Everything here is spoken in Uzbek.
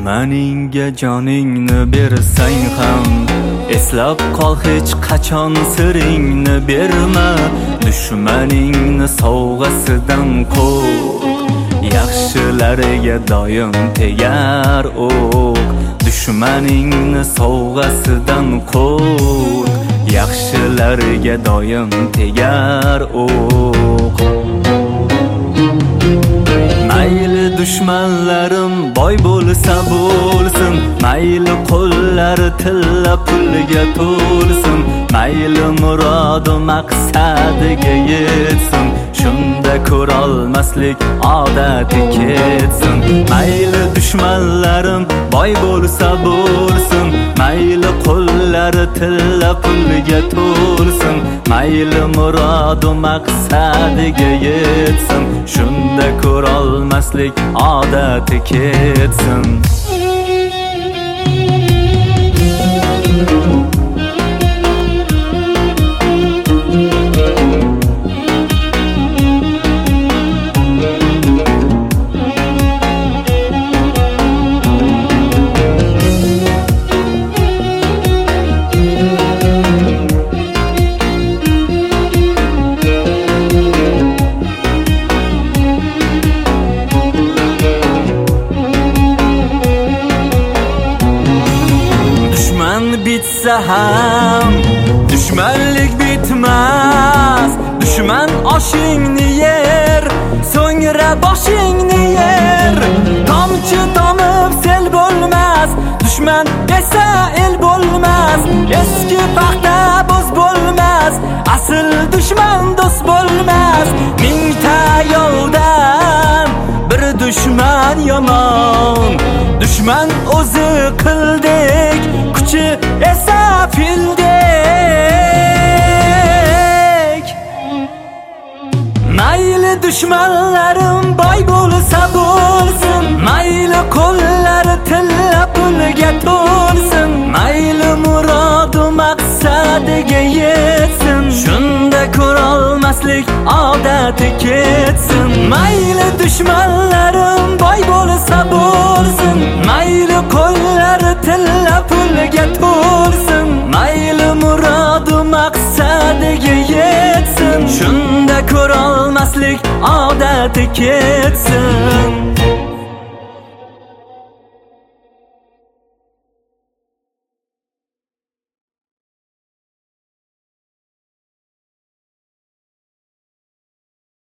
Dushmaningga joningni bersang ham eslab qol, hech qachon siringni berma. Dushmaningni sovg'asidan qo'rq, yaxshilarga doim tegar o'q. Dushmaningni sovg'asidan qo'rq, yaxshilarga doim tegar o'q. Mayli dushmanlarim boy bo'lsa bo'lsin, mayli qo'llari tilla pulga to'lsin, mayli murodi maqsadiga yetsin, shunda ko'rolmaslik odati ketsin. Mayli dushmanlarim boy bo'lsa bo'lsin, mayli qo'llari tilla pulga to'lsin, mayli murodi maqsadiga yetsin, shunda ko'rolmaslik odati ketsin. Bitsa ham dushmanlik bitmas. Dushman oshingni yer, so'ngra boshingni yer. Tomchi tomib sel bo'lmas, dushman esa el bo'lmas. Eski paxta bo'z bo'lmas, asl dushman do'st bo'lmas. Mingta yovdan bir dushman yomon, dushman o'zi qildek, kuchi esa fildek. Mayli dushmanlarim boy bo'lsa bo'lsin, mayli qo'llari tilla pulga to'lsin, mayli murodi maqsadiga yetsin, shunda ko'rolmaslik odati ketsin. Mayli dushmanlarim boy bo'lsa bo'lsin, mayli qo'llari tilla pulga to'lsin, mayli murodi maqsadiga yetsin, shunda ko'rolmaslik odati ketsin.